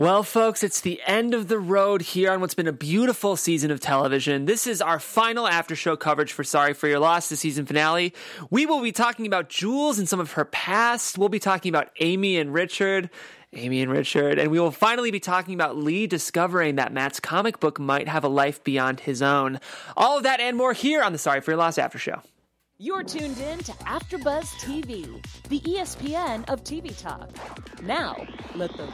Well, folks, it's the end of the road here on what's been a beautiful season of television. This is our final after-show coverage for Sorry for Your Loss, the season finale. We will be talking about Jules and some of her past. We'll be talking about Amy and Richard, and we will finally be talking about Lee discovering that Matt's comic book might have a life beyond his own. All of that and more here on the Sorry for Your Loss after show. You're tuned in to AfterBuzz TV, the ESPN of TV talk. Now, let the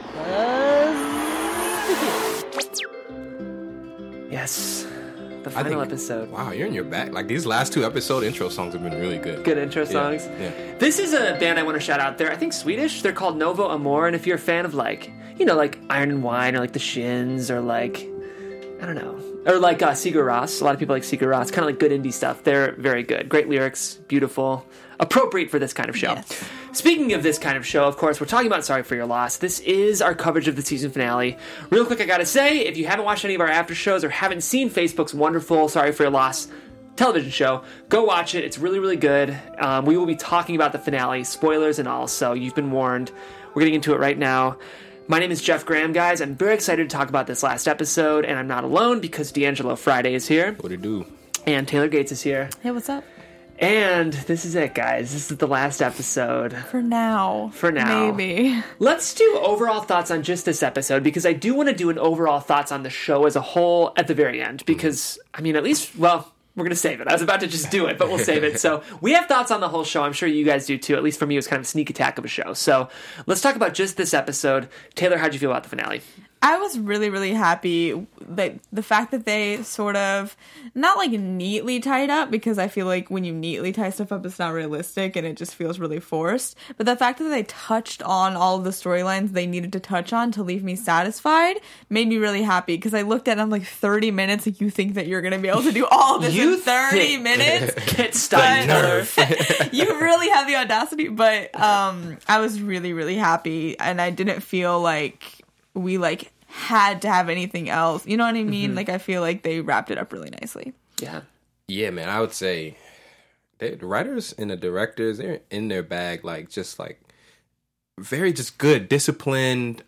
buzz begin. Yes, the final episode. Wow, you're in your back. Like, these last 2 episode intro songs have been really good. Good intro songs. Yeah. This is a band I want to shout out. They're, I think, Swedish. They're called Novo Amor, and if you're a fan of, like, you know, like Iron and Wine or like the Shins or like, I don't know, or like Sigur Rós. A lot of people like Sigur Rós. Kind of like good indie stuff. They're very good. Great lyrics, beautiful, appropriate for this kind of show. Yes. Speaking of this kind of show, of course, we're talking about Sorry for Your Loss. This is our coverage of the season finale. Real quick, I gotta say, if you haven't watched any of our after shows or haven't seen Facebook's wonderful Sorry for Your Loss television show, go watch it. It's really, really good. We will be talking about the finale, spoilers and all, so you've been warned. We're getting into it right now. My name is Jeff Graham, guys. I'm very excited to talk about this last episode, and I'm not alone because D'Angelo Friday is here. What it do? And Taylor Gates is here. Hey, what's up? And this is it, guys. This is the last episode. For now. Maybe. Let's do overall thoughts on just this episode, because I do want to do an overall thoughts on the show as a whole at the very end, because, I mean, at least, well, we're going to save it. I was about to just do it, but we'll save it. So we have thoughts on the whole show. I'm sure you guys do too. At least for me, it was kind of a sneak attack of a show. So let's talk about just this episode. Taylor, how'd you feel about the finale? I was really, really happy that the fact that they sort of, not like neatly tied up, because I feel like when you neatly tie stuff up, it's not realistic and it just feels really forced. But the fact that they touched on all of the storylines they needed to touch on to leave me satisfied made me really happy, because I looked at it and I'm like, 30 minutes? Like, you think that you're going to be able to do all of this in 30 minutes? Get stunned. You really have the audacity. But I was really, really happy, and I didn't feel like we like had to have anything else. You know what I mean? Like, I feel like they wrapped it up really nicely. Yeah. Yeah, man, I would say the writers and the directors, they're in their bag, like, just like very just good, disciplined,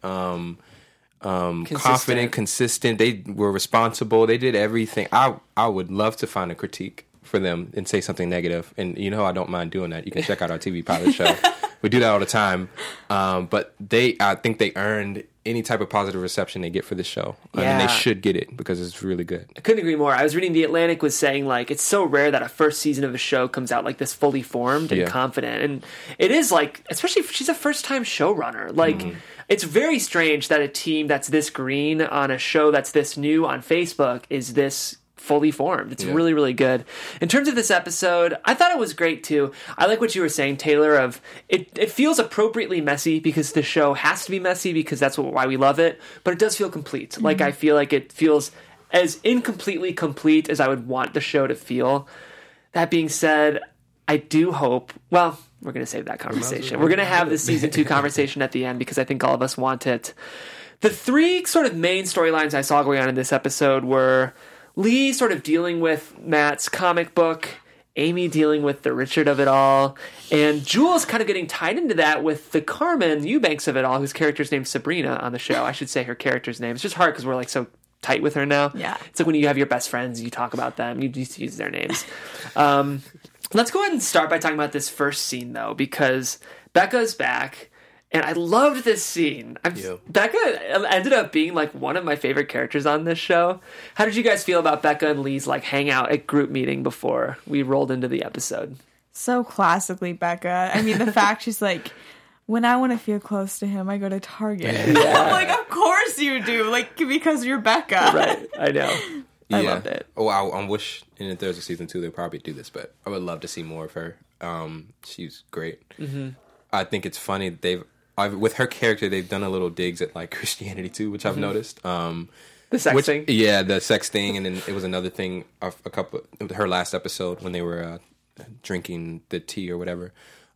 confident, consistent. They were responsible. They did everything. I would love to find a critique for them and say something negative. And you know, I don't mind doing that. You can check out our TV pilot show. We do that all the time. But I think they earned any type of positive reception they get for this show. And they should get it, because it's really good. I couldn't agree more. I was reading The Atlantic was saying, like, it's so rare that a first season of a show comes out like this, fully formed and confident. And it is, like, especially if she's a first-time showrunner. Like, it's very strange that a team that's this green on a show that's this new on Facebook is this fully formed. It's really, really good. In terms of this episode, I thought it was great too. I like what you were saying, Taylor, of it feels appropriately messy, because the show has to be messy, because that's why we love it, but it does feel complete. Like, I feel like it feels as incompletely complete as I would want the show to feel. That being said, I do hope, well, we're going to save that conversation. We're going to have the season 2 conversation at the end, because I think all of us want it. The 3 sort of main storylines I saw going on in this episode were Lee sort of dealing with Matt's comic book, Amy dealing with the Richard of it all, and Jules kind of getting tied into that with the Carmen Eubanks of it all, whose character's named Sabrina on the show. I should say her character's name. It's just hard because we're like so tight with her now. Yeah. It's like when you have your best friends, you talk about them, you just use their names. Let's go ahead and start by talking about this first scene, though, because Becca's back. And I loved this scene. Becca ended up being, like, one of my favorite characters on this show. How did you guys feel about Becca and Lee's, like, hangout at group meeting before we rolled into the episode? So classically Becca. I mean, the fact she's like, when I want to feel close to him, I go to Target. Yeah. I'm like, of course you do. Like, because you're Becca. Right. I know. I loved it. Oh, I wish in the third season 2 they'd probably do this, but I would love to see more of her. She's great. I think it's funny with her character, they've done a little digs at, like, Christianity too, which I've noticed. The sex thing? Yeah, the sex thing, and then it was another thing her last episode when they were drinking the tea or whatever.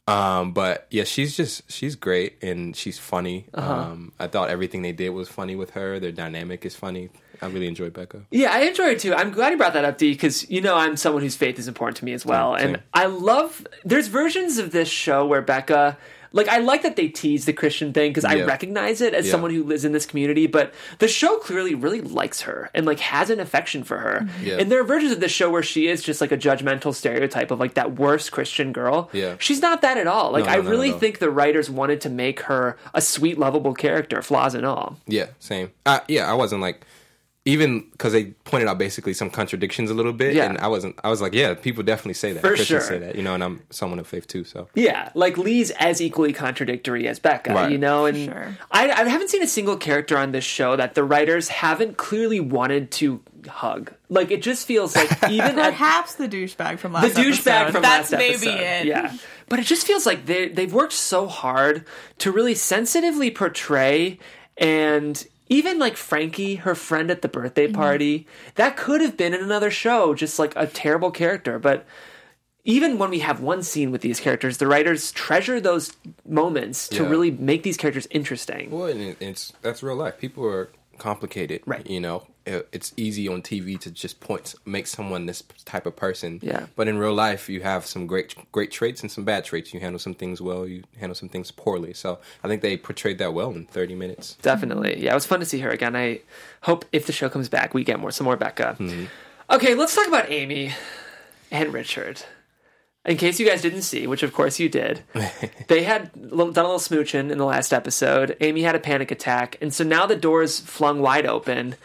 But yeah, she's great, and she's funny. I thought everything they did was funny with her. Their dynamic is funny. I really enjoyed Becca. Yeah, I enjoy it too. I'm glad you brought that up, Dee, because, you know, I'm someone whose faith is important to me as well. Same. And I love, there's versions of this show where Becca, Like, I like that they tease the Christian thing because I recognize it as someone who lives in this community, but the show clearly really likes her and, like, has an affection for her. Yeah. And there are versions of the show where she is just, like, a judgmental stereotype of, like, that worst Christian girl. Yeah. She's not that at all. Like, I really think the writers wanted to make her a sweet, lovable character, flaws and all. Yeah, same. I wasn't, like... Even because they pointed out basically some contradictions a little bit, and I was like, yeah, people definitely say that. For Christians sure. say that, you know, and I'm someone of faith too, so. Yeah, like Lee's as equally contradictory as Becca, you know, and I haven't seen a single character on this show that the writers haven't clearly wanted to hug. Like, it just feels like even perhaps the douchebag from last episode. That's maybe episode. it. Yeah. But it just feels like they've worked so hard to really sensitively portray and... Even, like, Frankie, her friend at the birthday party, that could have been in another show, just, like, a terrible character. But even when we have one scene with these characters, the writers treasure those moments to really make these characters interesting. Well, and that's real life. People are complicated, right? You know, it's easy on TV to just make someone this type of person. Yeah. But in real life, you have some great traits and some bad traits. You handle some things well, you handle some things poorly. So I think they portrayed that well in 30 minutes. Definitely. Yeah, it was fun to see her again. I hope if the show comes back, we get some more Becca. Mm-hmm. Okay, let's talk about Amy and Richard. In case you guys didn't see, which of course you did, they had done a little smooching in the last episode. Amy had a panic attack, and so now the door's flung wide open.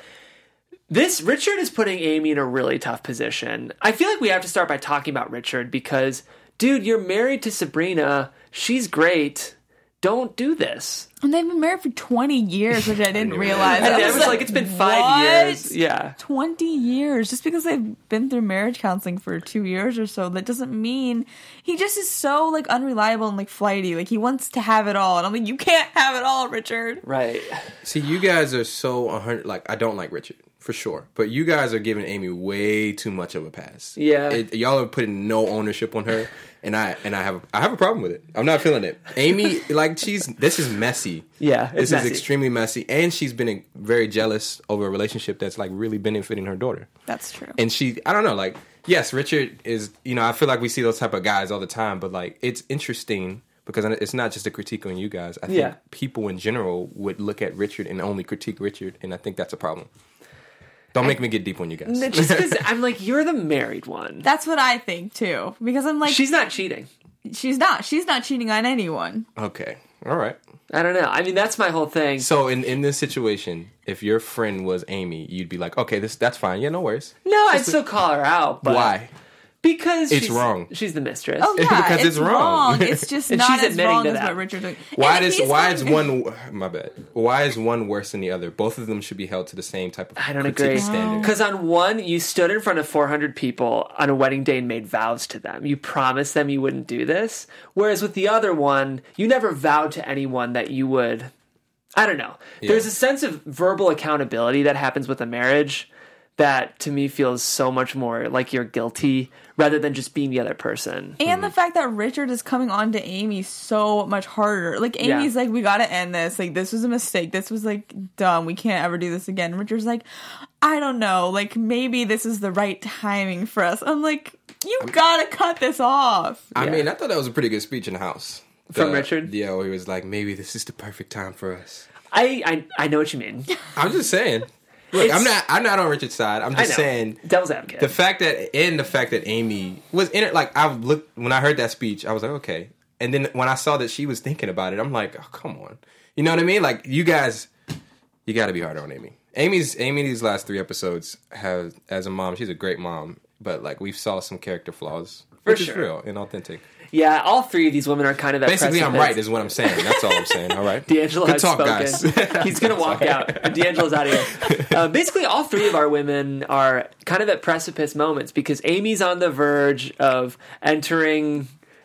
Richard is putting Amy in a really tough position. I feel like we have to start by talking about Richard because, dude, you're married to Sabrina. She's great. Don't do this. And they've been married for 20 years, which I didn't realize. I was like, it's been 5 years. Yeah. 20 years. Just because they've been through marriage counseling for 2 years or so, that doesn't mean... He just is so, like, unreliable and, like, flighty. Like, he wants to have it all. And I'm like, you can't have it all, Richard. Right. See, you guys are so 100... Like, I don't like Richard, for sure. But you guys are giving Amy way too much of a pass. Yeah. Y'all are putting no ownership on her. And I have a problem with it. I'm not feeling it. Amy, like, this is messy. Yeah, this is extremely messy, and she's been very jealous over a relationship that's like really benefiting her daughter. That's true. And I don't know, like, yes, Richard is, you know, I feel like we see those type of guys all the time, but like, it's interesting because it's not just a critique on you guys. I think people in general would look at Richard and only critique Richard, and I think that's a problem. Don't make me get deep on you guys. Just because I'm like, you're the married one. That's what I think, too. Because I'm like... She's not cheating. She's not. She's not cheating on anyone. Okay. All right. I don't know. I mean, that's my whole thing. So in this situation, if your friend was Amy, you'd be like, okay, that's fine. Yeah, no worries. No, I'd still call her out. But why? Because it's wrong. She's the mistress. Oh yeah, because it's wrong. It's just not as wrong as what Richard doing. Why is one? My bad. Why is one worse than the other? Both of them should be held to the same type of. I don't agree. Standard. Because on one, you stood in front of 400 people on a wedding day and made vows to them. You promised them you wouldn't do this. Whereas with the other one, you never vowed to anyone that you would. I don't know. Yeah. There's a sense of verbal accountability that happens with a marriage that to me feels so much more like you're guilty rather than just being the other person. And the fact that Richard is coming on to Amy so much harder. Like, Amy's like, we gotta end this. Like, this was a mistake. This was, like, dumb. We can't ever do this again. Richard's like, I don't know. Like, maybe this is the right timing for us. I'm like, you gotta cut this off. I mean, I thought that was a pretty good speech in the house. From Richard? Yeah, where he was like, maybe this is the perfect time for us. I know what you mean. I'm just saying. Look, I'm not on Richard's side. I'm just saying devil's advocate. The fact that Amy was in it, like, when I heard that speech, I was like, okay. And then when I saw that she was thinking about it, I'm like, oh, come on. You know what I mean? Like, you guys, you got to be harder on Amy. Amy these last 3 episodes as a mom, she's a great mom, but like we saw some character flaws, which is real and authentic. Yeah, all 3 of these women are kind of at basically precipice. I'm right is what I'm saying. That's all I'm saying. All right, D'Angelo Good has talk, spoken. Guys. He's gonna walk out. D'Angelo's out of here. Basically, all 3 of our women are kind of at precipice moments because Amy's on the verge of entering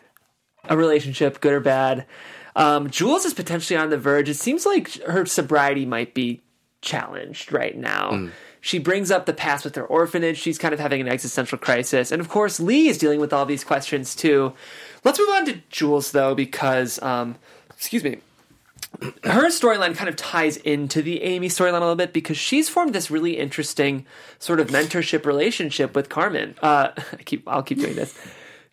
a relationship, good or bad. Jules is potentially on the verge. It seems like her sobriety might be challenged right now. She brings up the past with her orphanage. She's kind of having an existential crisis. And of course, Lee is dealing with all these questions too. Let's move on to Jules, though, because, her storyline kind of ties into the Amy storyline a little bit because she's formed this really interesting sort of mentorship relationship with Carmen. I'll keep doing this.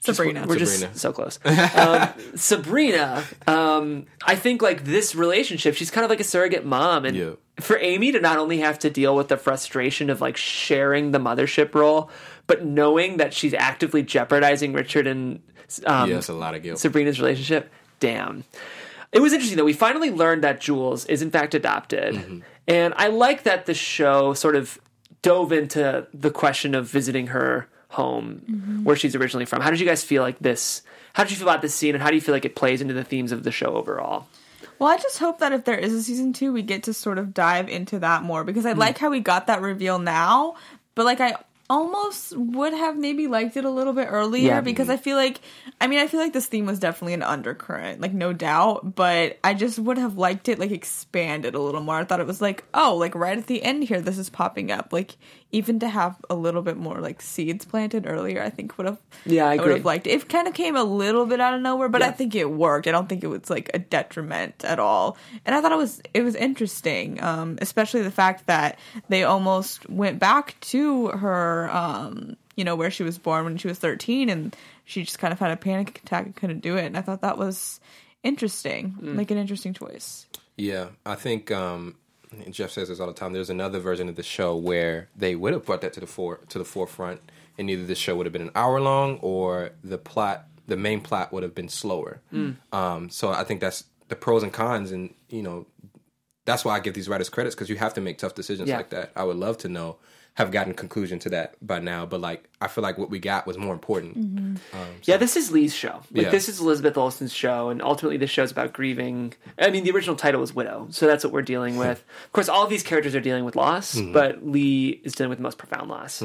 Sabrina. We're just so close. Sabrina, I think like this relationship, she's kind of like a surrogate mom. And for Amy to not only have to deal with the frustration of like sharing the mothership role, but knowing that she's actively jeopardizing Richard and that's a lot of guilt. Sabrina's relationship, damn. It was interesting, though. We finally learned that Jules is, in fact, adopted. Mm-hmm. And I like that the show sort of dove into the question of visiting her home, where she's originally from. How did you guys feel like this? How did you feel about this scene, and how do you feel like it plays into the themes of the show overall? Well, I just hope that if there is a season 2, we get to sort of dive into that more, because I like how we got that reveal now, but like I almost would have maybe liked it a little bit earlier, because I feel like this theme was definitely an undercurrent, like no doubt, but I just would have liked it like expanded a little more. I thought it was like, oh, like right at the end here, this is popping up, like even to have a little bit more like seeds planted earlier, I think would have, I would have liked it. It kind of came a little bit out of nowhere, but I think it worked. I don't think it was like a detriment at all, and I thought it was interesting, especially the fact that they almost went back to her, where she was born when she was 13, and she just kind of had a panic attack and couldn't do it. And I thought that was interesting, like an interesting choice. Yeah, I think Jeff says this all the time. There's another version of the show where they would have brought that to the forefront, and either the show would have been an hour long or the main plot would have been slower. So I think that's the pros and cons, and that's why I give these writers credits, because you have to make tough decisions like that. I would love to have gotten conclusion to that by now, but like I feel like what we got was more important. This is Lee's show. This is Elizabeth Olsen's show, and ultimately this show's about grieving. I mean, the original title was Widow, so that's what we're dealing with. Of course, all of these characters are dealing with loss, but Lee is dealing with the most profound loss.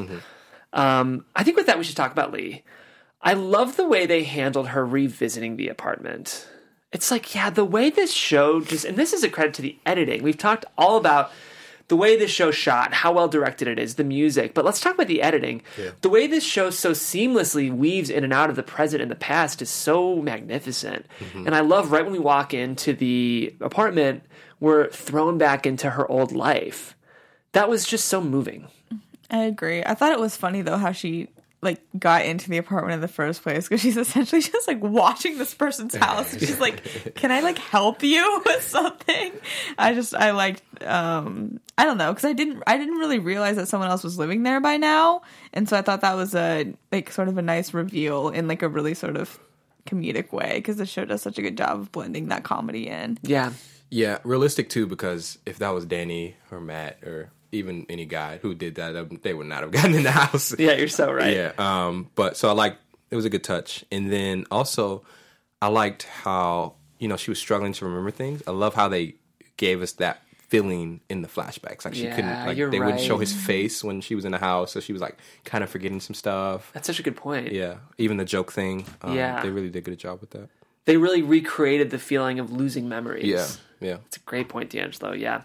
I think with that we should talk about Lee. I love the way they handled her revisiting the apartment. It's like, the way this show and this is a credit to the editing. We've talked all about the way this show shot, how well directed it is, the music. But let's talk about the editing. Yeah. The way this show so seamlessly weaves in and out of the present and the past is so magnificent. And I love right when we walk into the apartment, we're thrown back into her old life. That was just so moving. I agree. I thought it was funny, though, how she got into the apartment in the first place, because she's essentially just watching this person's house. She's like, can I help you with something? I liked, I don't know, because I didn't really realize that someone else was living there by now, and so I thought that was a sort of a nice reveal in a really sort of comedic way, because the show does such a good job of blending that comedy in. Yeah, realistic too, because if that was Danny or Matt or even any guy who did that, they would not have gotten in the house. Yeah, you're so right. Yeah, but so it was a good touch. And then also, I liked how, she was struggling to remember things. I love how they gave us that feeling in the flashbacks. Like she couldn't, they wouldn't show his face when she was in the house, so she was kind of forgetting some stuff. That's such a good point. Yeah, even the joke thing. They really did a good job with that. They really recreated the feeling of losing memories. Yeah. It's a great point, D'Angelo. Yeah.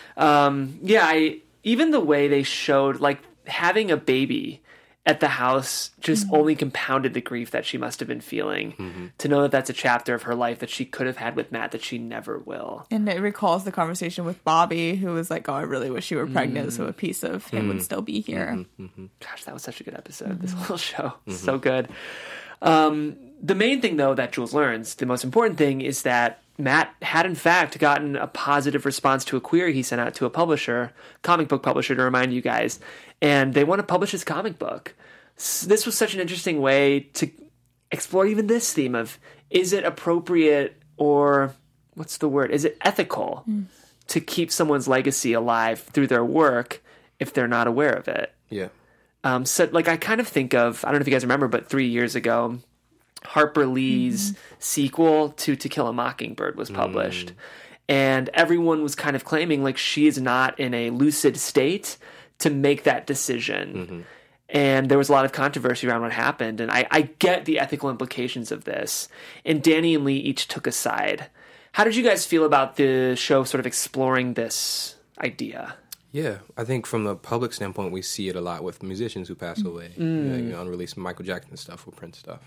Even the way they showed, having a baby at the house just only compounded the grief that she must have been feeling. To know that that's a chapter of her life that she could have had with Matt that she never will. And it recalls the conversation with Bobby, who was like, oh, I really wish you were pregnant, so a piece of him would still be here. Gosh, that was such a good episode. This little show. So good. The main thing, though, that Jules learns, the most important thing, is that Matt had, in fact, gotten a positive response to a query he sent out to a publisher, comic book publisher, to remind you guys, and they want to publish his comic book. This was such an interesting way to explore even this theme of, is it appropriate, or what's the word? Is it ethical to keep someone's legacy alive through their work if they're not aware of it? Yeah. So I kind of think of, I don't know if you guys remember, but 3 years ago, Harper Lee's sequel to Kill a Mockingbird was published. And everyone was kind of claiming she is not in a lucid state to make that decision. And there was a lot of controversy around what happened. And I get the ethical implications of this. And Danny and Lee each took a side. How did you guys feel about the show sort of exploring this idea? Yeah, I think from the public standpoint, we see it a lot with musicians who pass away. Unreleased Michael Jackson stuff or Prince stuff.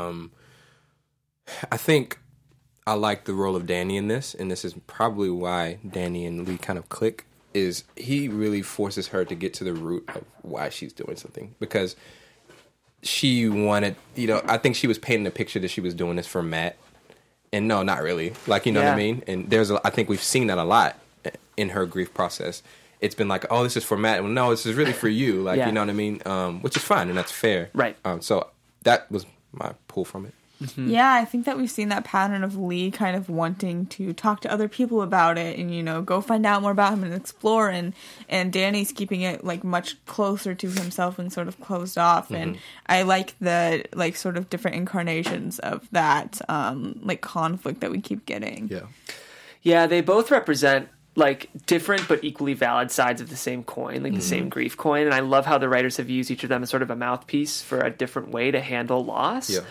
I think I like the role of Danny in this, and this is probably why Danny and Lee kind of click, is he really forces her to get to the root of why she's doing something. Because she wanted, I think she was painting a picture that she was doing this for Matt. And no, not really. Like, you know what I mean? And I think we've seen that a lot in her grief process. It's been like, oh, this is for Matt. Well, no, this is really for you. Like, you know what I mean? Which is fine, and that's fair. Right. So that was my pull from it. Mm-hmm. Yeah, I think that we've seen that pattern of Lee kind of wanting to talk to other people about it and, go find out more about him and explore. And Danny's keeping it, like, much closer to himself and sort of closed off. Mm-hmm. And I like the, like, sort of different incarnations of that, like, conflict that we keep getting. Yeah. Yeah, they both represent, like, different but equally valid sides of the same coin, like the same grief coin. And I love how the writers have used each of them as sort of a mouthpiece for a different way to handle loss. Yeah.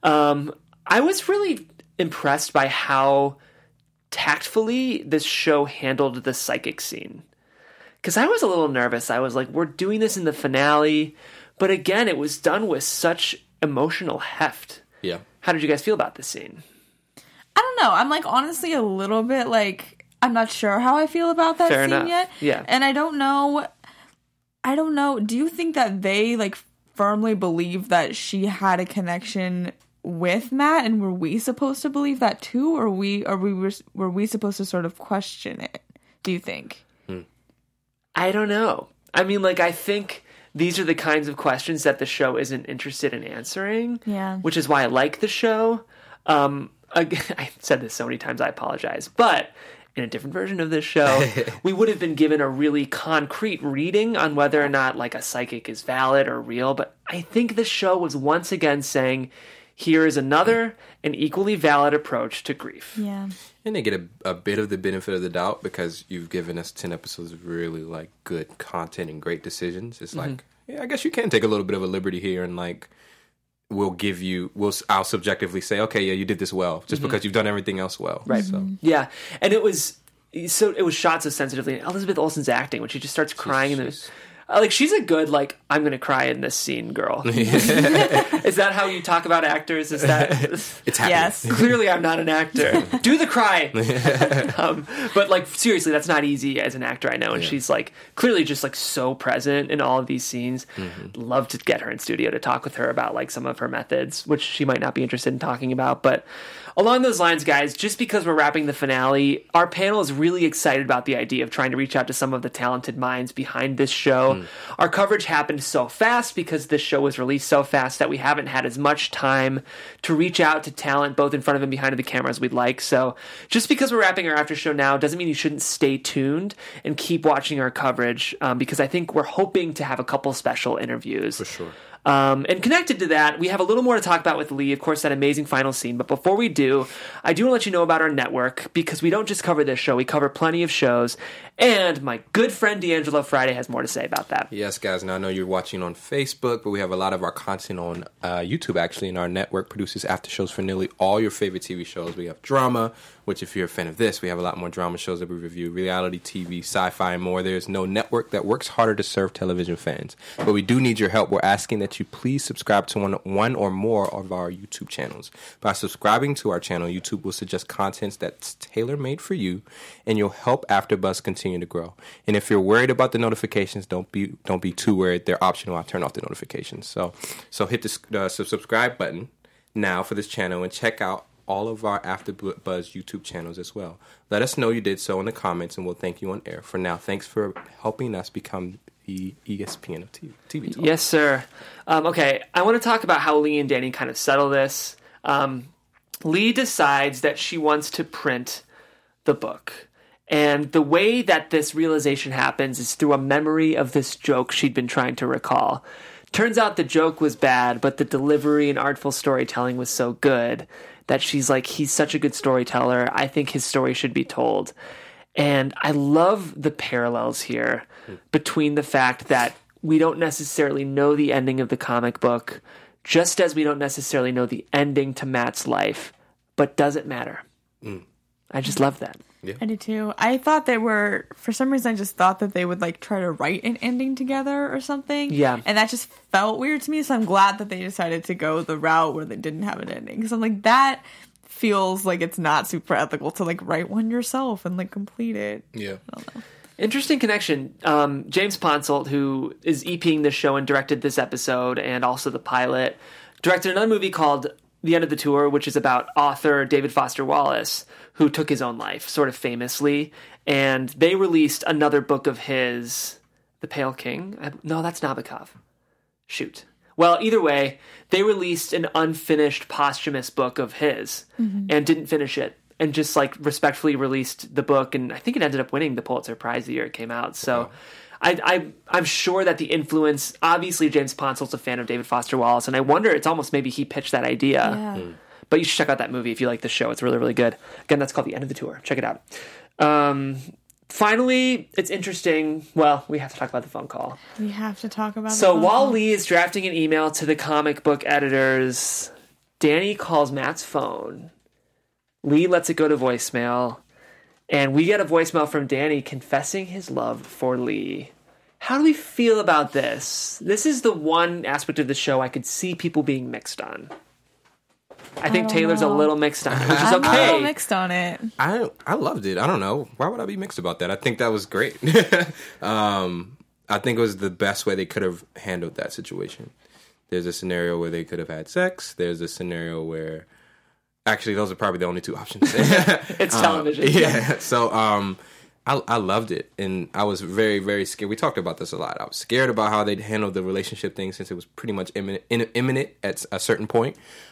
I was really impressed by how tactfully this show handled the psychic scene. Because I was a little nervous. I was like, we're doing this in the finale. But again, it was done with such emotional heft. Yeah. How did you guys feel about this scene? I don't know. I'm, like, honestly a little bit, like, I'm not sure how I feel about that scene yet. Yeah. And I don't know. Do you think that they, like, firmly believe that she had a connection with Matt, and were we supposed to believe that too, or were we supposed to sort of question it, do you think? I don't know. I mean, like, I think these are the kinds of questions that the show isn't interested in answering. Yeah. Which is why I like the show. Again, I've said this so many times, I apologize. But in a different version of this show, we would have been given a really concrete reading on whether or not, like, a psychic is valid or real. But I think the show was once again saying, here is another and equally valid approach to grief. Yeah. And they get a bit of the benefit of the doubt because you've given us 10 episodes of really, like, good content and great decisions. It's like, yeah, I guess you can take a little bit of a liberty here and, like, I'll subjectively say, okay, yeah, you did this well, just because you've done everything else well. Right. So. Yeah. And it was shot so sensitively. Elizabeth Olsen's acting, when she just starts crying in the... Like, she's a good, like, I'm going to cry in this scene girl. Is that how you talk about actors? Is that... It's happening. Yes. Clearly, I'm not an actor. Do the cry! But, like, seriously, that's not easy as an actor, I know. And she's, like, clearly just, like, so present in all of these scenes. Love to get her in studio to talk with her about, like, some of her methods, which she might not be interested in talking about. But along those lines, guys, just because we're wrapping the finale, our panel is really excited about the idea of trying to reach out to some of the talented minds behind this show. Our coverage happened so fast because this show was released so fast that we haven't had as much time to reach out to talent both in front of and behind the camera as we'd like. So just because we're wrapping our after show now doesn't mean you shouldn't stay tuned and keep watching our coverage, because I think we're hoping to have a couple special interviews. For sure. And connected to that, we have a little more to talk about with Lee, of course, that amazing final scene. But before we do, I do want to let you know about our network, because we don't just cover this show, we cover plenty of shows. And my good friend D'Angelo Friday has more to say about that. Yes, guys. Now, I know you're watching on Facebook, but we have a lot of our content on YouTube, actually, and our network produces after shows for nearly all your favorite TV shows. We have drama, which if you're a fan of this, we have a lot more drama shows that we review, reality TV, sci-fi, and more. There's no network that works harder to serve television fans. But we do need your help. We're asking that you please subscribe to one or more of our YouTube channels. By subscribing to our channel, YouTube will suggest content that's tailor-made for you, and you'll help AfterBuzz continue to grow. And if you're worried about the notifications, don't be too worried. They're optional. I'll turn off the notifications. So hit the subscribe button now for this channel and check out all of our AfterBuzz YouTube channels as well. Let us know you did so in the comments, and we'll thank you on air. For now, thanks for helping us become the ESPN of TV Talk. Yes, sir. Okay, I want to talk about how Lee and Danny kind of settle this. Lee decides that she wants to print the book. And the way that this realization happens is through a memory of this joke she'd been trying to recall. Turns out the joke was bad, but the delivery and artful storytelling was so good that she's like, he's such a good storyteller. I think his story should be told. And I love the parallels here between the fact that we don't necessarily know the ending of the comic book, just as we don't necessarily know the ending to Matt's life, but does it matter? I just love that. Yeah. I do too. I thought they were, for some reason, I just thought that they would like try to write an ending together or something. Yeah. And that just felt weird to me. So I'm glad that they decided to go the route where they didn't have an ending. Because I'm like, that feels like it's not super ethical to like write one yourself and like complete it. Yeah. I don't know. Interesting connection. James Ponsoldt, who is EPing this show and directed this episode and also the pilot, directed another movie called The End of the Tour, which is about author David Foster Wallace, who took his own life, sort of famously. And they released another book of his, The Pale King. No, that's Nabokov. Shoot. Well, either way, they released an unfinished posthumous book of his and didn't finish it. And just like respectfully released the book, and I think it ended up winning the Pulitzer Prize the year it came out. So I'm sure that the influence, obviously James Ponsoldt's a fan of David Foster Wallace, and I wonder, it's almost maybe he pitched that idea. Yeah. But you should check out that movie if you like the show. It's really, really good. Again, that's called The End of the Tour. Check it out. Finally, it's interesting. Well, we have to talk about the phone call. We have to talk about So the while phone Lee is drafting an email to the comic book editors, Danny calls Matt's phone. Lee lets it go to voicemail, and we get a voicemail from Danny confessing his love for Lee. How do we feel about this? This is the one aspect of the show I could see people being mixed on. I think Taylor's a little mixed on it, which is I'm a okay. little mixed on it. I loved it. I don't know. Why would I be mixed about that? I think that was great. I think it was the best way they could have handled that situation. There's a scenario where they could have had sex. There's a scenario where... Actually, those are probably the only two options. It's television. Yeah. So I loved it. And I was very, very scared. We talked about this a lot. I was scared about how they'd handled the relationship thing since it was pretty much imminent at a certain point.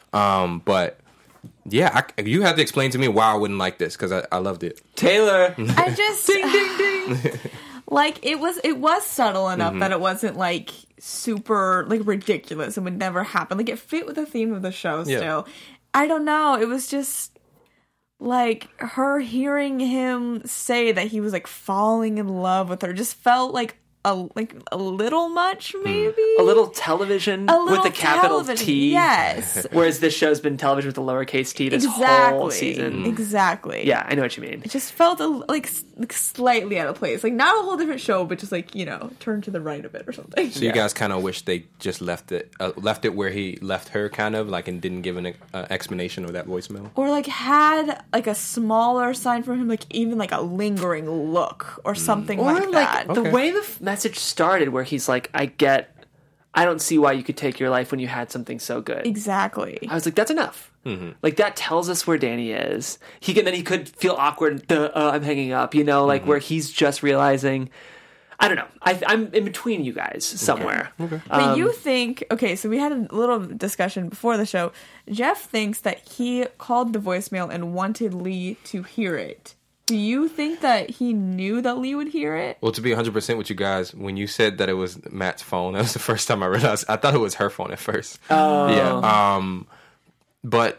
But yeah, you have to explain to me why I wouldn't like this, because I loved it. Taylor. I just... ding, ding, ding. Like, it was subtle enough that it wasn't, like, super, like, ridiculous and would never happen. Like, it fit with the theme of the show still. I don't know. It was just, like, her hearing him say that he was, like, falling in love with her just felt like a little much, maybe? A little television with a capital T. Yes. Whereas this show's been television with a lowercase t this whole season. Exactly. Yeah, I know what you mean. It just felt like slightly out of place. Like, not a whole different show, but just like, you know, turn to the right a bit or something. So you guys kind of wish they just left it where he left her, kind of, like, and didn't give an explanation of that voicemail? Or, like, had, like, a smaller sign from him, like, even, like, a lingering look or something like that. The way the message started, where he's like, I don't see why you could take your life when you had something so good. Exactly. I was like, that's enough. Like, that tells us where Danny is. He could feel awkward. I'm hanging up, you know, like where he's just realizing. I don't know. I'm in between you guys somewhere. Okay. But you think, okay, so we had a little discussion before the show. Jeff thinks that he called the voicemail and wanted Lee to hear it. Do you think that he knew that Lee would hear it? Well, to be 100% with you guys, when you said that it was Matt's phone, that was the first time I realized. I thought it was her phone at first. Oh. Yeah. But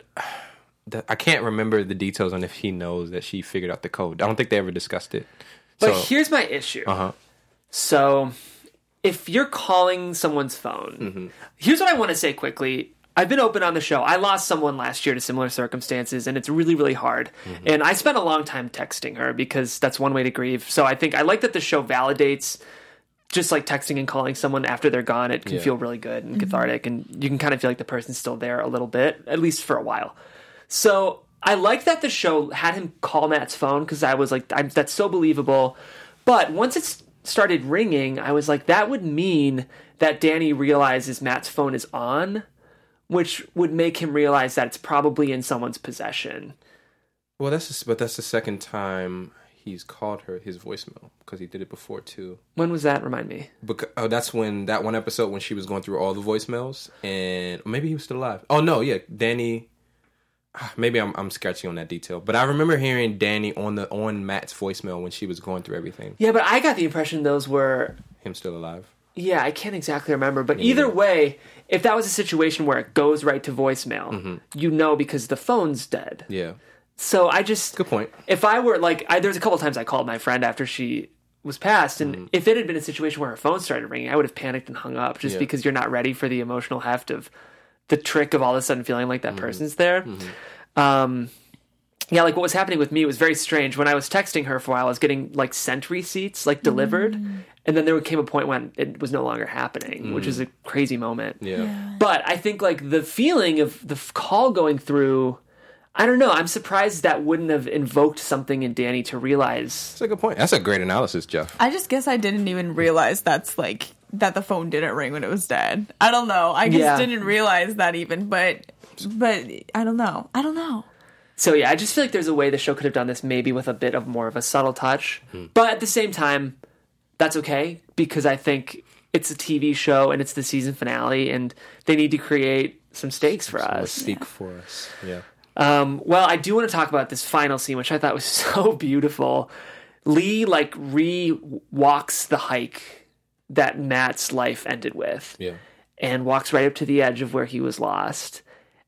I can't remember the details on if he knows that she figured out the code. I don't think they ever discussed it. But here's my issue. So, if you're calling someone's phone, here's what I want to say quickly. I've been open on the show. I lost someone last year to similar circumstances, and it's really, really hard. And I spent a long time texting her because that's one way to grieve. So I like that the show validates just like texting and calling someone after they're gone. It can feel really good and cathartic, and you can kind of feel like the person's still there a little bit, at least for a while. So I like that the show had him call Matt's phone because I was like, that's so believable. But once it started ringing, I was like, that would mean that Danny realizes Matt's phone is on, which would make him realize that it's probably in someone's possession. Well, that's the second time he's called her his voicemail, because he did it before too. When was that? Remind me. That's when that one episode when she was going through all the voicemails, and maybe he was still alive. Oh no, yeah, Danny. Maybe I'm sketchy on that detail, but I remember hearing Danny on Matt's voicemail when she was going through everything. Yeah, but I got the impression those were him still alive. Yeah, I can't exactly remember, but either way, if that was a situation where it goes right to voicemail, you know, because the phone's dead. Yeah. So good point. If I were like, there's a couple times I called my friend after she was passed, and if it had been a situation where her phone started ringing, I would have panicked and hung up just because you're not ready for the emotional heft of the trick of all of a sudden feeling like that person's there. Yeah, like what was happening with me was very strange. When I was texting her for a while, I was getting like sent receipts, like delivered. And then there came a point when it was no longer happening, which is a crazy moment. Yeah. But I think like the feeling of the call going through, I don't know. I'm surprised that wouldn't have invoked something in Danny to realize. That's a good point. That's a great analysis, Jeff. I just guess I didn't even realize that's like that the phone didn't ring when it was dead. I don't know. I just didn't realize that even, but I don't know. So yeah, I just feel like there's a way the show could have done this maybe with a bit of more of a subtle touch. But at the same time, that's okay because I think it's a TV show and it's the season finale and they need to create some stakes for us. Stake for us. Yeah. Well, I do want to talk about this final scene, which I thought was so beautiful. Lee like re-walks the hike that Matt's life ended with. Yeah. And walks right up to the edge of where he was lost.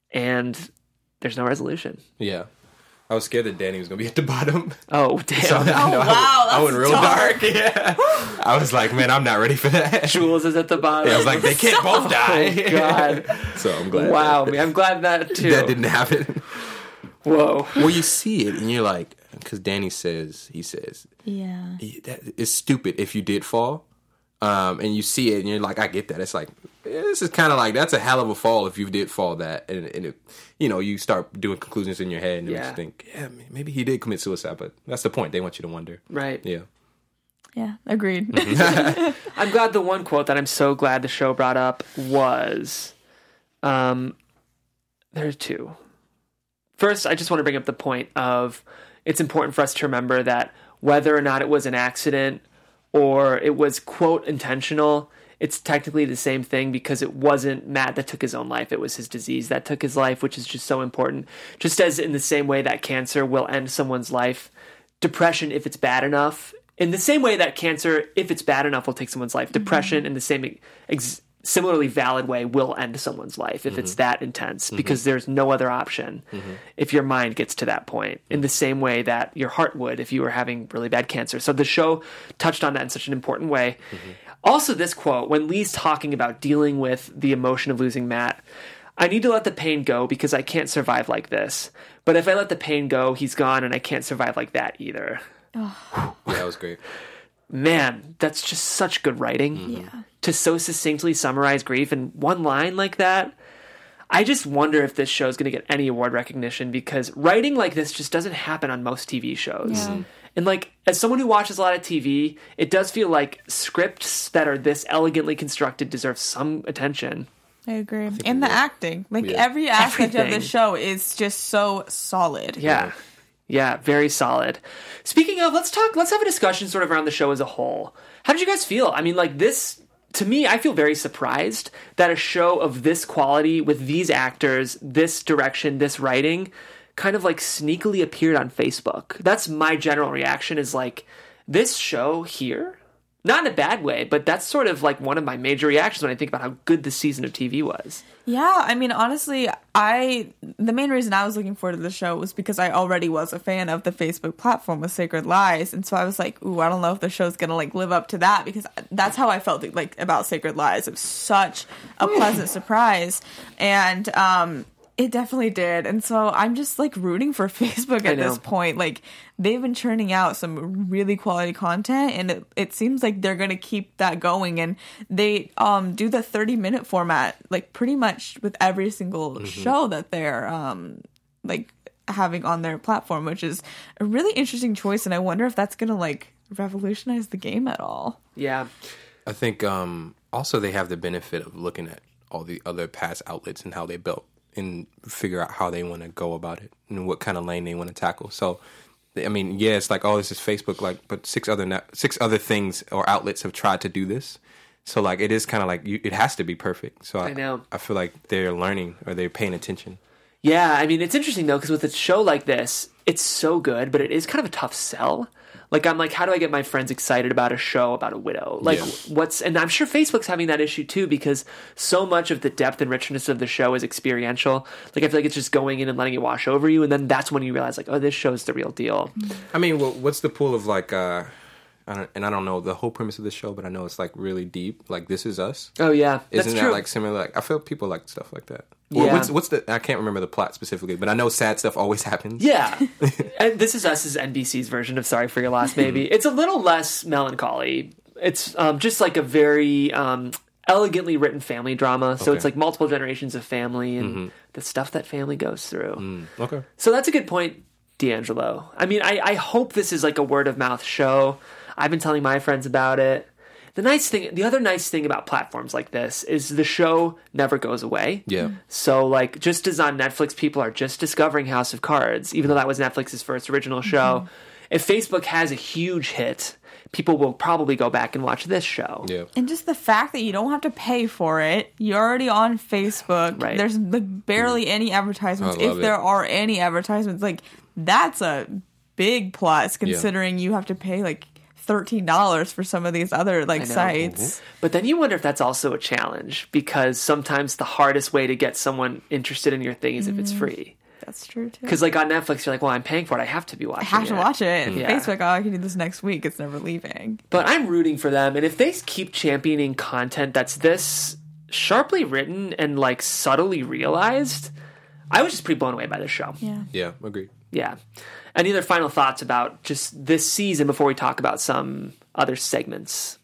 And there's no resolution. Yeah. I was scared that Danny was going to be at the bottom. Oh, damn. So, I went real dark. Yeah. I was like, man, I'm not ready for that. Jules is at the bottom. Yeah, I was like, they can't both die. Oh, God. So I'm glad. Wow. I'm glad that, too. That didn't happen. Whoa. Well, you see it, and you're like, because Danny says, Yeah. that it's stupid if you did fall. And you see it, and you're like, I get that. It's like, this is kind of like, that's a hell of a fall if you did fall that. And it, you start doing conclusions in your head, and you just think, yeah, maybe he did commit suicide, but that's the point. They want you to wonder. Right. Yeah. Yeah, agreed. I'm glad the one quote that I'm so glad the show brought up was, there are two. First, I just want to bring up the point of it's important for us to remember that whether or not it was an accident or it was, quote, intentional, it's technically the same thing because it wasn't Matt that took his own life. It was his disease that took his life, which is just so important. Just as in the same way that cancer will end someone's life, depression, if it's bad enough, in the same way that cancer, if it's bad enough, will take someone's life, depression in the same similarly valid way will end someone's life if it's that intense because there's no other option if your mind gets to that point in the same way that your heart would if you were having really bad cancer. So the show touched on that in such an important way. Also, this quote, when Lee's talking about dealing with the emotion of losing Matt, I need to let the pain go because I can't survive like this. But if I let the pain go, he's gone and I can't survive like that either. Yeah, that was great. Man, that's just such good writing. Yeah. To so succinctly summarize grief in one line like that. I just wonder if this show is going to get any award recognition because writing like this just doesn't happen on most TV shows. Yeah. And like, as someone who watches a lot of TV, it does feel like scripts that are this elegantly constructed deserve some attention. I agree. And the acting. Like, every aspect of the show is just so solid. Yeah. Yeah, very solid. Speaking of, let's have a discussion sort of around the show as a whole. How did you guys feel? I mean, like this, to me, I feel very surprised that a show of this quality with these actors, this direction, this writing, kind of like sneakily appeared on Facebook. That's my general reaction is like, this show here, not in a bad way, but that's sort of like one of my major reactions when I think about how good this season of TV was. Yeah, I mean, honestly, the main reason I was looking forward to the show was because I already was a fan of the Facebook platform with Sacred Lies, and so I was like, ooh, I don't know if the show's gonna like live up to that, because that's how I felt like about Sacred Lies. It was such a pleasant surprise, and it definitely did. And so I'm just like rooting for Facebook at this point. Like, they've been churning out some really quality content, and it seems like they're going to keep that going. And they do the 30-minute format like pretty much with every single show that they're like having on their platform, which is a really interesting choice. And I wonder if that's going to like revolutionize the game at all. Yeah. I think also they have the benefit of looking at all the other past outlets and how they built and figure out how they want to go about it and what kind of lane they want to tackle. So, I mean, yeah, it's like, oh, this is Facebook, like, but six other things or outlets have tried to do this. So, like, it is kind of like it has to be perfect. So I know. I feel like they're learning or they're paying attention. Yeah, I mean, it's interesting though because with a show like this, it's so good, but it is kind of a tough sell. Like, I'm like, how do I get my friends excited about a show about a widow? Like, and I'm sure Facebook's having that issue too, because so much of the depth and richness of the show is experiential. Like, I feel like it's just going in and letting it wash over you, and then that's when you realize, like, oh, this show's the real deal. I mean, what's the pool of, like, I don't know the whole premise of the show, but I know it's, like, really deep. Like, This Is Us. Oh, yeah. Isn't that, like, similar? Like, I feel people like stuff like that. Yeah. What's the? I can't remember the plot specifically, but I know sad stuff always happens. Yeah, and This Is Us is NBC's version of Sorry for Your Loss, Baby. It's a little less melancholy. It's just like a very elegantly written family drama. So it's like multiple generations of family, and the stuff that family goes through. Okay. So that's a good point, D'Angelo. I mean, I hope this is like a word of mouth show. I've been telling my friends about it. The other nice thing about platforms like this is the show never goes away. Yeah. So, like, just as on Netflix, people are just discovering House of Cards, even though that was Netflix's first original show. If Facebook has a huge hit, people will probably go back and watch this show. Yeah. And just the fact that you don't have to pay for it. You're already on Facebook. Right. There's like barely any advertisements. I love If there are any advertisements, like that's a big plus considering you have to pay like $13 for some of these other like sites. But then you wonder if that's also a challenge, because sometimes the hardest way to get someone interested in your thing is if it's free. That's true too. Because like on Netflix, you're like, well, I'm paying for it. I have to be watching it. I have to watch it. Yeah. Facebook, oh, I can do this next week. It's never leaving. But I'm rooting for them. And if they keep championing content that's this sharply written and like subtly realized, I was just pretty blown away by this show. Yeah. Yeah, agreed. Yeah. Any other final thoughts about just this season before we talk about some other segments?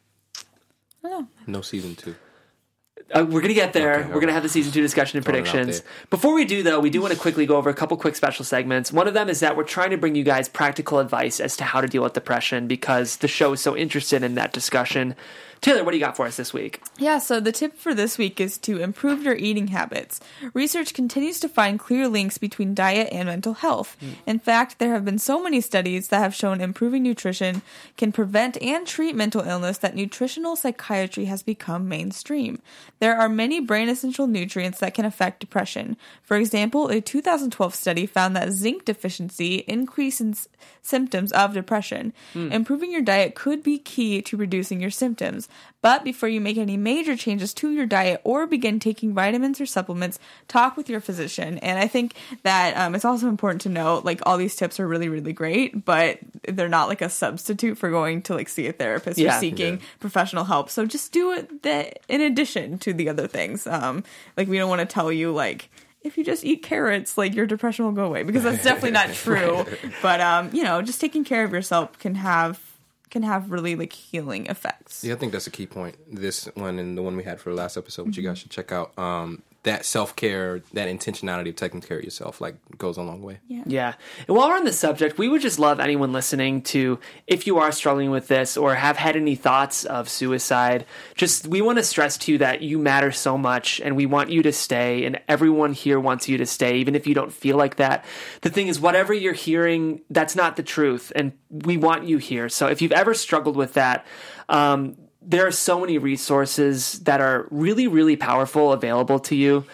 No season 2. We're going to get there. Okay, We're going to have the season 2 discussion and Throwing it out predictions. there. Before we do, though, we do want to quickly go over a couple quick special segments. One of them is that we're trying to bring you guys practical advice as to how to deal with depression, because the show is so interested in that discussion. Taylor, what do you got for us this week? Yeah, so the tip for this week is to improve your eating habits. Research continues to find clear links between diet and mental health. In fact, there have been so many studies that have shown improving nutrition can prevent and treat mental illness that nutritional psychiatry has become mainstream. There are many brain essential nutrients that can affect depression. For example, a 2012 study found that zinc deficiency increases symptoms of depression. Improving your diet could be key to reducing your symptoms. But before you make any major changes to your diet or begin taking vitamins or supplements, talk with your physician. And I think that it's also important to note, like, all these tips are really, really great, but they're not like a substitute for going to like see a therapist or seeking professional help. So just do it in addition to the other things. Like, we don't want to tell you like, if you just eat carrots, like, your depression will go away, because that's definitely not true. But just taking care of yourself can have really like healing effects. Yeah, I think that's a key point. This one and the one we had for the last episode, which you guys should check out. That self-care, that intentionality of taking care of yourself, like, goes a long way. Yeah. And while we're on the subject, we would just love anyone listening to, if you are struggling with this or have had any thoughts of suicide, we want to stress to you that you matter so much and we want you to stay, and everyone here wants you to stay, even if you don't feel like that. The thing is, whatever you're hearing, that's not the truth, and we want you here. So if you've ever struggled with that, there are so many resources that are really, really powerful available to you.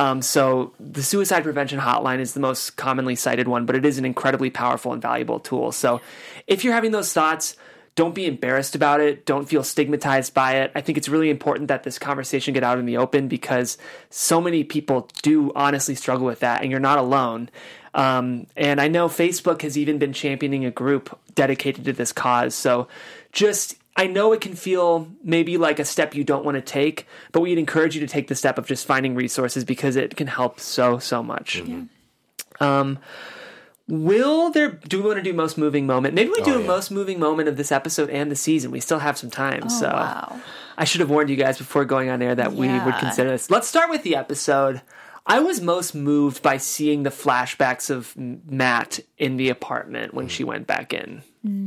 So the Suicide Prevention Hotline is the most commonly cited one, but it is an incredibly powerful and valuable tool. So if you're having those thoughts, don't be embarrassed about it. Don't feel stigmatized by it. I think it's really important that this conversation get out in the open, because so many people do honestly struggle with that, and you're not alone. And I know Facebook has even been championing a group dedicated to this cause. So I know it can feel maybe like a step you don't want to take, but we'd encourage you to take the step of just finding resources, because it can help so, so much. Do we want to do most moving moment? Maybe we do a most moving moment of this episode and the season. We still have some time. Wow. I should have warned you guys before going on air that we would consider this. Let's start with the episode. I was most moved by seeing the flashbacks of Matt in the apartment when she went back in.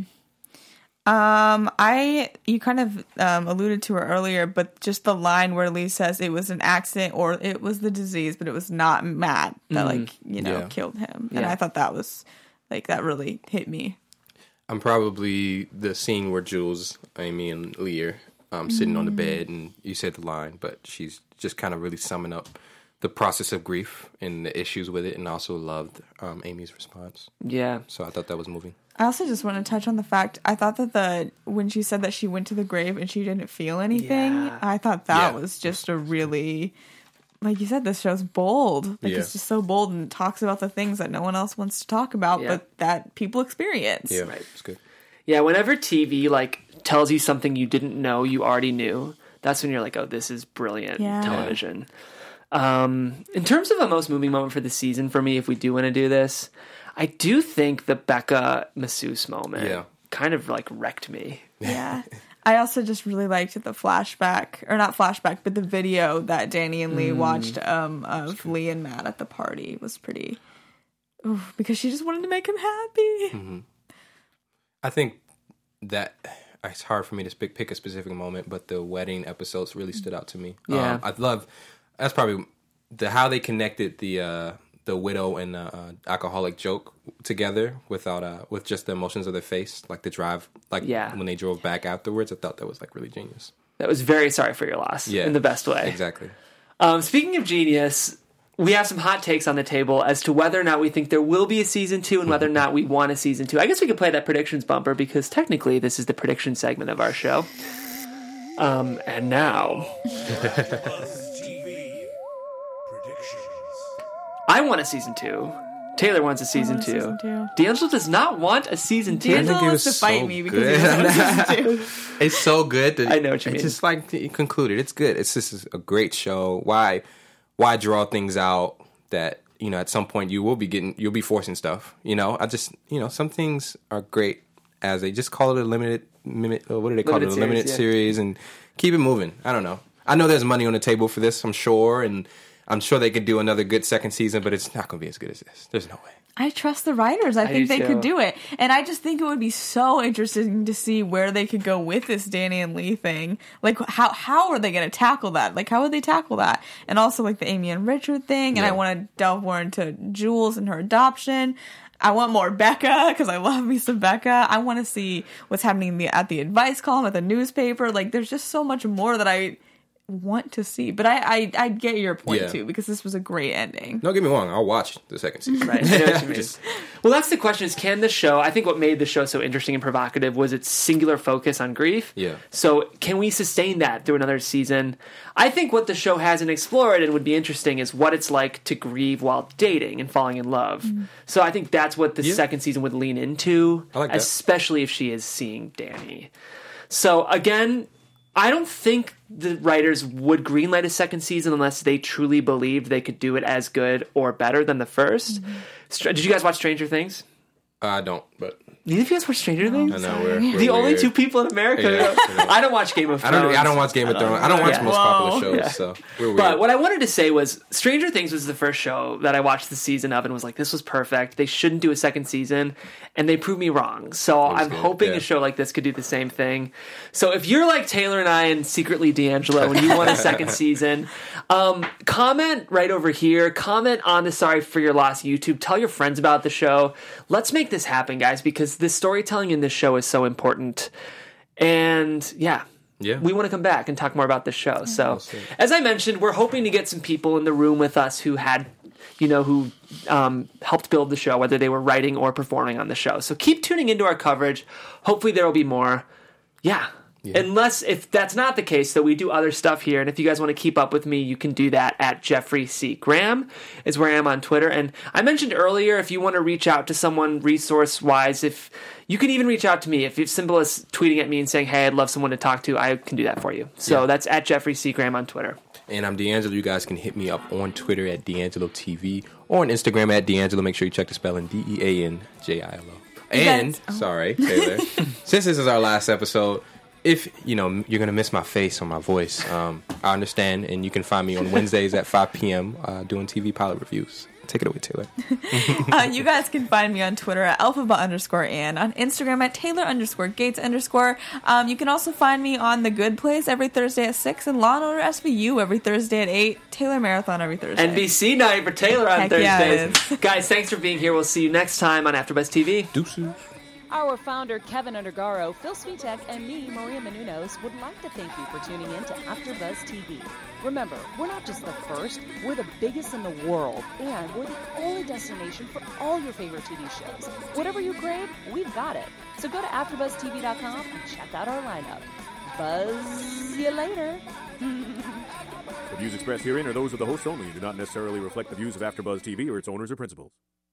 You kind of alluded to her earlier, but just the line where Lee says it was an accident or it was the disease, but it was not Matt that killed him. And I thought that was that really hit me. I'm probably the scene where Jules, Amy, and Lee are sitting on the bed, and you said the line, but she's just kind of really summing up the process of grief and the issues with it, and also loved Amy's response. Yeah. So I thought that was moving. I also just want to touch on the fact, I thought that when she said that she went to the grave and she didn't feel anything, I thought that was just a really, like you said, this show's bold. It's just so bold and talks about the things that no one else wants to talk about, but that people experience. Yeah, it's good. Yeah, whenever TV tells you something you didn't know you already knew, that's when you're like, oh, this is brilliant television. In terms of a most moving moment for the season, for me, if we do want to do this, I do think the Becca masseuse moment kind of wrecked me. Yeah. I also just really liked the flashback, or not flashback, but the video that Danny and Lee watched of Lee and Matt at the party was pretty, because she just wanted to make him happy. Mm-hmm. I think that it's hard for me to pick a specific moment, but the wedding episodes really stood out to me. Yeah. That's probably how they connected the widow and alcoholic joke together with just the emotions of their face, like the drive, when they drove back afterwards. I thought that was like really genius. That was very sorry for your loss in the best way. Exactly. Speaking of genius, we have some hot takes on the table as to whether or not we think there will be a season 2 and whether or not we want a season 2. I guess we could play that predictions bumper because technically this is the prediction segment of our show. And now... I want a season 2. Taylor wants a season 2. D'Angelo does not want a season 2. D'Angelo wants to fight me because he wants a season 2. It's so good. I know what you mean. It's just like you concluded. It's good. It's just a great show. Why draw things out that, at some point you'll be forcing stuff. Some things are great as they just call it a limited series and keep it moving. I don't know. I know there's money on the table for this, I'm sure, and I'm sure they could do another good second season, but it's not going to be as good as this. There's no way. I trust the writers. I think they could do it. And I just think it would be so interesting to see where they could go with this Danny and Lee thing. Like, how are they going to tackle that? Like, how would they tackle that? And also, like, the Amy and Richard thing. And I want to delve more into Jules and her adoption. I want more Becca, because I love me some Becca. I want to see what's happening at the advice column, at the newspaper. Like, there's just so much more that I want to see, but I get your point too, because this was a great ending. Don't get me wrong, I'll watch the second season. Right. I know what you mean. Well, that's the question: is can the show? I think what made the show so interesting and provocative was its singular focus on grief. Yeah. So can we sustain that through another season? I think what the show hasn't explored and would be interesting is what it's like to grieve while dating and falling in love. Mm-hmm. So I think that's what the second season would lean into, especially if she is seeing Danny. So again, I don't think the writers would greenlight a second season unless they truly believed they could do it as good or better than the first. Mm-hmm. Did you guys watch Stranger Things? I don't, but... Neither of you guys watch Stranger Things? I know, we're the only weird. two people in America. Yeah, I don't watch Game of Thrones. I don't watch Game of Thrones. I don't watch most popular shows, so we're weird. But what I wanted to say was Stranger Things was the first show that I watched the season of and was like, this was perfect. They shouldn't do a second season, and they proved me wrong. So I'm hoping a show like this could do the same thing. So if you're like Taylor and I and secretly D'Angelo and you want a second season, comment right over here. Comment on the Sorry for Your Loss YouTube. Tell your friends about the show. Let's make this happen, guys, because the storytelling in this show is so important. And we want to come back and talk more about this show. So as I mentioned, we're hoping to get some people in the room with us who had, who helped build the show, whether they were writing or performing on the show. So keep tuning into our coverage. Hopefully there will be more. Unless, if that's not the case, though, we do other stuff here. And if you guys want to keep up with me, you can do that at Jeffrey C. Graham is where I am on Twitter. And I mentioned earlier, if you want to reach out to someone resource-wise, if you can even reach out to me. If it's simple as tweeting at me and saying, hey, I'd love someone to talk to, I can do that for you. So that's at Jeffrey C. Graham on Twitter. And I'm D'Angelo. You guys can hit me up on Twitter at D'Angelo TV or on Instagram at D'Angelo. Make sure you check the spelling DEANJILO. And, sorry, Taylor, since this is our last episode, if, you're going to miss my face or my voice, I understand, and you can find me on Wednesdays at 5 p.m. Doing TV pilot reviews. Take it away, Taylor. You guys can find me on Twitter at Alphaba_Ann, on Instagram at Taylor_Gates_. You can also find me on The Good Place every Thursday at 6 and Law & Order SVU every Thursday at 8. Taylor Marathon every Thursday. NBC night for Taylor on Thursdays. Yeah, guys, thanks for being here. We'll see you next time on AfterBuzz TV. Deuces. Our founder, Kevin Undergaro, Phil Svitek, and me, Maria Menounos, would like to thank you for tuning in to AfterBuzz TV. Remember, we're not just the first, we're the biggest in the world, and we're the only destination for all your favorite TV shows. Whatever you crave, we've got it. So go to AfterBuzzTV.com and check out our lineup. Buzz you later. The views expressed herein are those of the hosts only and do not necessarily reflect the views of AfterBuzz TV or its owners or principals.